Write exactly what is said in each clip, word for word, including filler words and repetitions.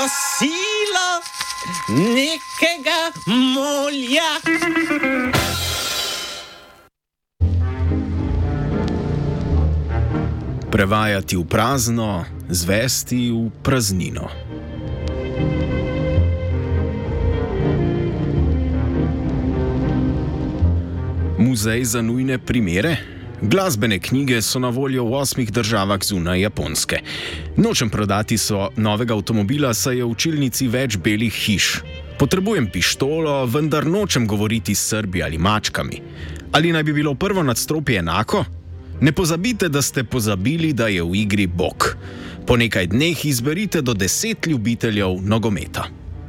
kosilo nekega molja. Prevajati v prazno, zvesti v praznino. Muzej za nujne primere? Glasbene knjige so na voljo v osmih državah zunaj Japonske. Nočem prodati so novega avtomobila, saj je v učilnici več belih hiš. Potrebujem pištolo, vendar nočem govoriti s Srbi ali mačkami. Ali naj bi bilo prvo nadstropje enako? Ne pozabite, da ste pozabili, da je v igri Bog. Po nekaj dneh izberite do deset ljubiteljev nogometa.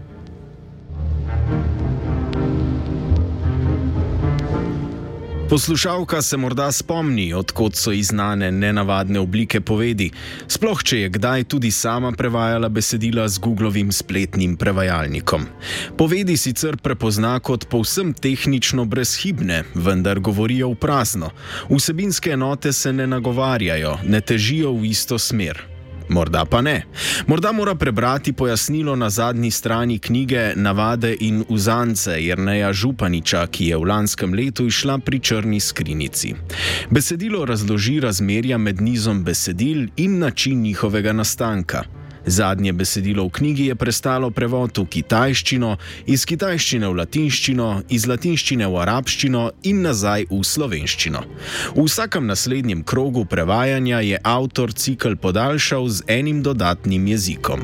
Poslušalka se morda spomni, od kod so ji znane nenavadne oblike povedi, sploh če je kdaj tudi sama prevajala besedila z Googlovim spletnim prevajalnikom. Povedi sicer prepozna kot povsem tehnično brezhibne, vendar govorijo v prazno. Vsebinske enote se ne nagovarjajo, ne težijo v isto smer. Morda pa ne. Morda mora prebrati pojasnilo na zadnji strani knjige Navade in uzance Jerneja Županiča, ki je v lanskem letu izšla pri črni skrinjici. Besedilo razloži razmerja med nizom besedil in način njihovega nastanka. Zadnje besedilo v knjigi je prestalo prevod v kitajščino, iz kitajščine v latinščino, iz latinščine v arabščino in nazaj v slovenščino. V vsakem naslednjem krogu prevajanja je avtor cikel podaljšal z enim dodatnim jezikom.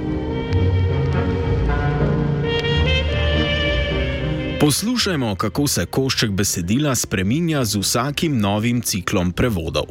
Poslušajmo, kako se košček besedila spreminja z vsakim novim ciklom prevodov.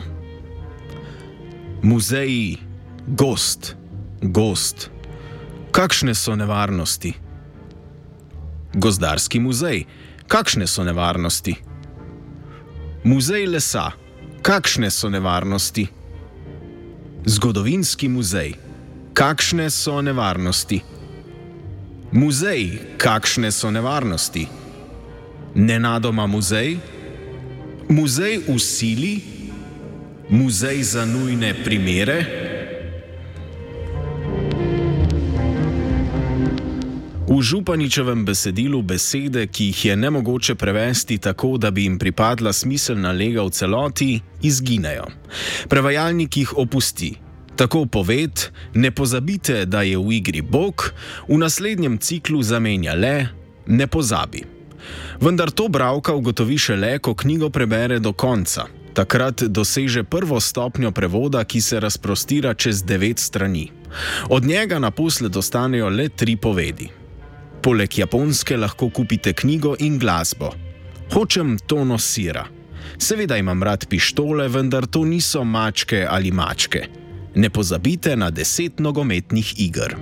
Muzeji, gozd. Gozd. Kakšne so nevarnosti? Gozdarski muzej. Kakšne so nevarnosti? Muzej lesa. Kakšne so nevarnosti? Zgodovinski muzej. Kakšne so nevarnosti? Muzej. Kakšne so nevarnosti? Nenadoma muzej? Muzej v sili? Muzej za nujne primere? V Županičevem besedilu besede, ki jih je nemogoče prevesti tako, da bi jim pripadla smiselna lega v celoti, izginejo. Prevajalnik jih opusti. Tako poved, ne pozabite, da je v igri Bog, v naslednjem ciklu zamenja le, ne pozabi. Vendar to bralka ugotovi šele, ko knjigo prebere do konca. Takrat doseže prvo stopnjo prevoda, ki se razprostira čez devet strani. Od njega naposled ostanejo le tri povedi. Poleg japonske lahko kupite knjigo in glasbo. Hočem tono sira. Seveda imam rad pištole, vendar to niso mačke ali mačke. Ne pozabite na deset nogometnih iger.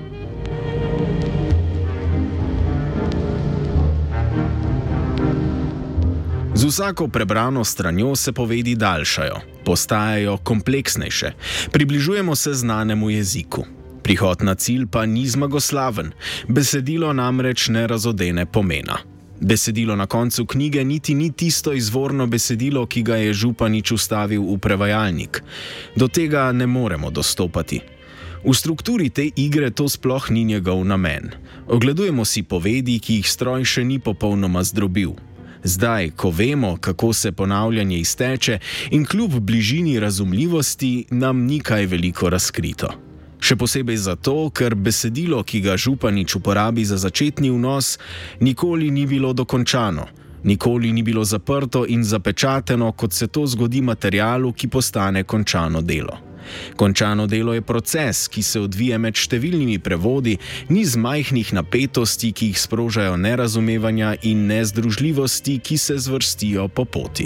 Z vsako prebrano stranjo se povedi daljšajo, postajajo kompleksnejše, približujemo se znanemu jeziku. Prihod na cilj pa ni zmagoslaven, besedilo namreč ne razodene pomena. Besedilo na koncu knjige niti ni tisto izvorno besedilo, ki ga je Županič vstavil v prevajalnik. Do tega ne moremo dostopati. V strukturi te igre to sploh ni njegov namen. Ogledujemo si povedi, ki jih stroj še ni popolnoma zdrobil. Zdaj, ko vemo, kako se ponavljanje izteče in kljub bližini razumljivosti, nam ni kaj veliko razkrito. Še posebej zato, ker besedilo, ki ga Županič uporabi za začetni vnos, nikoli ni bilo dokončano, nikoli ni bilo zaprto in zapečateno, kot se to zgodi materialu, ki postane končano delo. Končano delo je proces, ki se odvije med številnimi prevodi, niz majhnih napetosti, ki jih sprožajo nerazumevanja in nezdružljivosti, ki se zvrstijo po poti.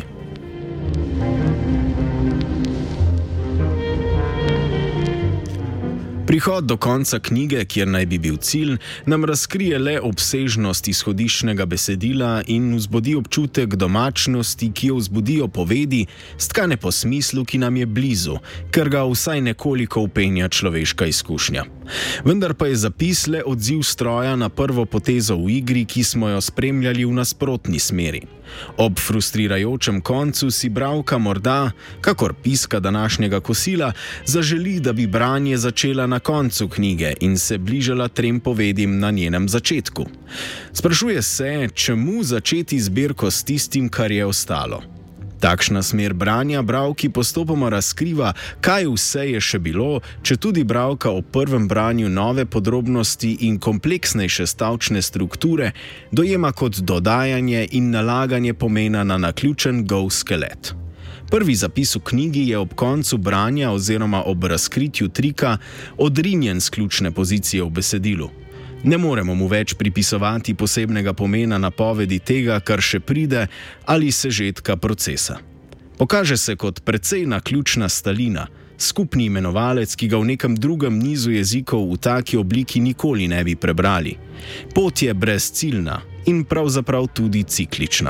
Prihod do konca knjige, kjer naj bi bil cilj, nam razkrije le obsežnost izhodiščnega besedila in vzbudi občutek domačnosti, ki jo vzbudijo povedi, stkane po smislu, ki nam je blizu, ker ga vsaj nekoliko vpenja človeška izkušnja. Vendar pa je zapis le odziv stroja na prvo potezo v igri, ki smo jo spremljali v nasprotni smeri. Ob frustrirajočem koncu si bralka morda, kakor piska današnjega kosila, zaželi, da bi branje začela na koncu knjige in se bližala trem povedim na njenem začetku. Sprašuje se, čemu začeti zbirko s tistim, kar je ostalo. Takšna smer branja bralki postopoma razkriva, kaj vse je še bilo, če tudi bralka o prvem branju nove podrobnosti in kompleksnejše stavčne strukture dojema kot dodajanje in nalaganje pomena na naključen gol skelet. Prvi zapis v knjigi je ob koncu branja oziroma ob razkritju trika odrinjen s ključne pozicije v besedilu. Ne moremo mu več pripisovati posebnega pomena napovedi tega, kar še pride, ali sežetka procesa. Pokaže se kot precej naključna stalina, skupni imenovalec, ki ga v nekem drugem nizu jezikov v taki obliki nikoli ne bi prebrali. Pot je brezciljna in pravzaprav tudi ciklična.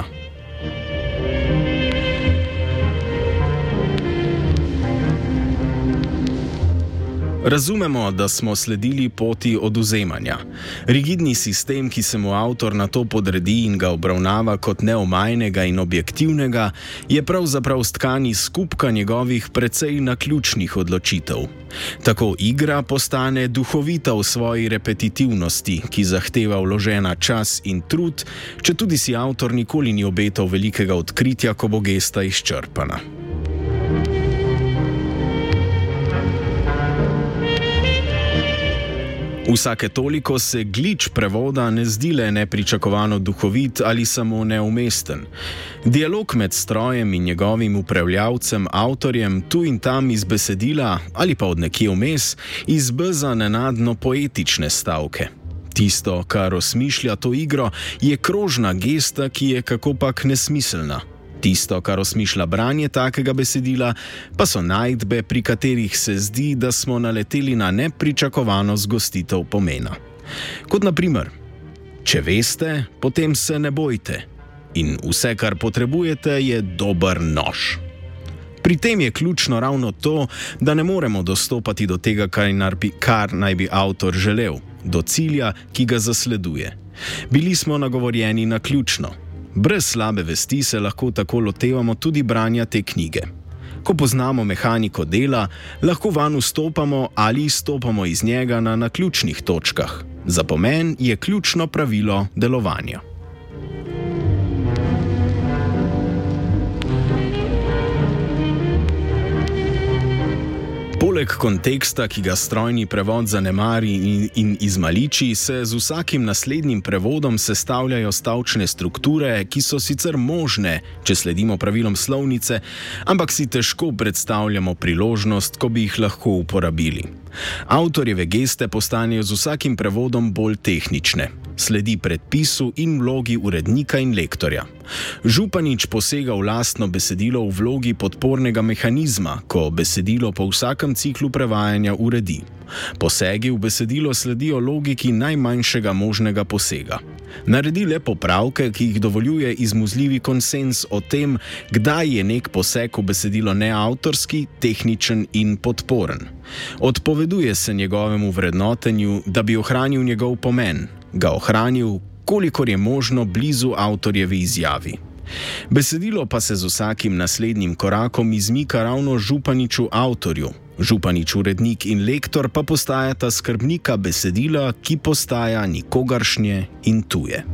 Razumemo, da smo sledili poti odvzemanja. Rigidni sistem, ki se mu avtor na to podredi in ga obravnava kot neomajnega in objektivnega, je pravzaprav stkani skupka njegovih precej naključnih odločitev. Tako igra postane duhovita v svoji repetitivnosti, ki zahteva vložena čas in trud, četudi si avtor nikoli ni obetal velikega odkritja, ko bo gesta izčrpana. Vsake toliko se glič prevoda ne zdi le nepričakovano duhovit ali samo neumesten. Dialog med strojem in njegovim upravljavcem, avtorjem, tu in tam iz besedila ali pa od nekje vmes, izbeza nenadno poetične stavke. Tisto, kar osmišlja to igro, je krožna gesta, ki je kakopak nesmiselna. Tisto, kar osmišlja branje takega besedila, pa so najdbe, pri katerih se zdi, da smo naleteli na nepričakovano zgostitev pomena. Kot na primer, če veste, potem se ne bojte in vse, kar potrebujete, je dober nož. Pri tem je ključno ravno to, da ne moremo dostopati do tega, kar naj bi avtor želel, do cilja, ki ga zasleduje. Bili smo nagovorjeni na ključno. Brez slabe vesti se lahko tako lotevamo tudi branja te knjige. Ko poznamo mehaniko dela, lahko vanj vstopamo ali izstopamo iz njega na naključnih točkah. Za pomen je ključno pravilo delovanja. Poleg konteksta, ki ga strojni prevod zanemari in, in izmaliči, se z vsakim naslednjim prevodom sestavljajo stavčne strukture, ki so sicer možne, če sledimo pravilom slovnice, ampak si težko predstavljamo priložnost, ko bi jih lahko uporabili. Avtorjeve geste postanejo z vsakim prevodom bolj tehnične. Sledi predpisu in vlogi urednika in lektorja. Županič posega v lastno besedilo v vlogi podpornega mehanizma, ko besedilo po vsakem ciklu prevajanja uredi. Posegi v besedilo sledijo logiki najmanjšega možnega posega. Naredi le popravke, ki jih dovoljuje izmuzljivi konsens o tem, kdaj je nek poseg v besedilo neavtorski, tehničen in podporen. Odpoveduje se njegovemu vrednotenju, da bi ohranil njegov pomen, ga ohranil, kolikor je možno blizu avtorjevi izjavi. Besedilo pa se z vsakim naslednjim korakom izmika ravno Županiču avtorju. Županič urednik in lektor pa postajata skrbnika besedila, ki postaja nikogaršnje in tuje.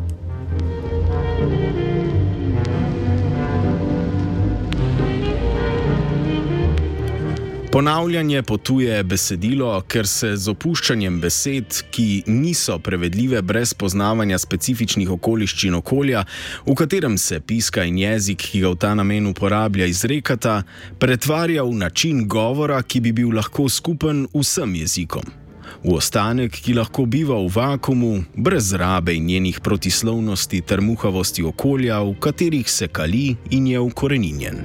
Ponavljanje potuje besedilo, ker se z opuščanjem besed, ki niso prevedljive brez poznavanja specifičnih okoliščin okolja, v katerem se piska in jezik, ki ga v ta namen uporablja, izrekata, pretvarja v način govora, ki bi bil lahko skupen vsem jezikom. V ostanek, ki lahko biva v vakumu, brez rabe in njenih protislovnosti ter muhavosti okolja, v katerih se kali in je ukoreninjen.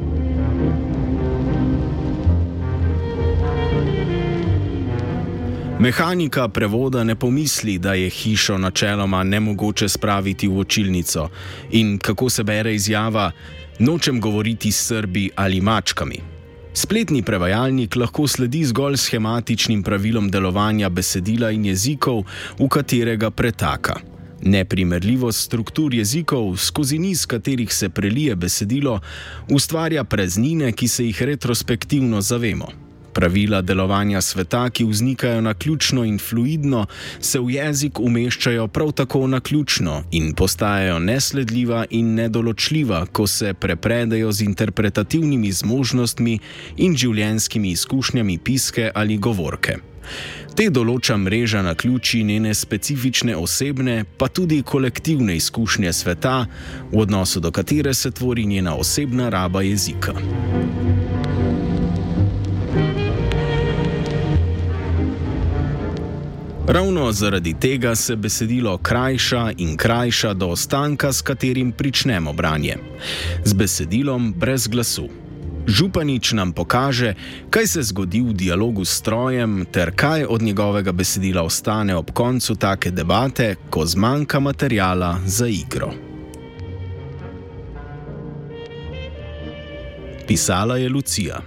Mehanika prevoda ne pomisli, da je hišo načeloma nemogoče spraviti v učilnico in kako se bere izjava "nočem govoriti s Srbi ali mačkami". Spletni prevajalnik lahko sledi zgolj shematičnim pravilom delovanja besedila in jezikov, v katerega pretaka. Neprimerljivost struktur jezikov, skozi niz katerih se prelije besedilo, ustvarja praznine, ki se jih retrospektivno zavemo. Pravila delovanja sveta, ki vznikajo naključno in fluidno, se v jezik umeščajo prav tako naključno in postajajo nesledljiva in nedoločljiva, ko se prepredejo z interpretativnimi zmožnostmi in življenjskimi izkušnjami piske ali govorke. Te določa mreža naključij njene specifične osebne, pa tudi kolektivne izkušnje sveta, v odnosu do katere se tvori njena osebna raba jezika. Ravno zaradi tega se besedilo krajša in krajša do ostanka, s katerim pričnemo branje. Z besedilom brez glasu. Županič nam pokaže, kaj se zgodi v dialogu s strojem ter kaj od njegovega besedila ostane ob koncu take debate, ko zmanjka materiala za igro. Pisala je Lucija.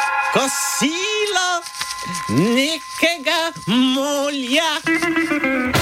Kosilo nekega molja.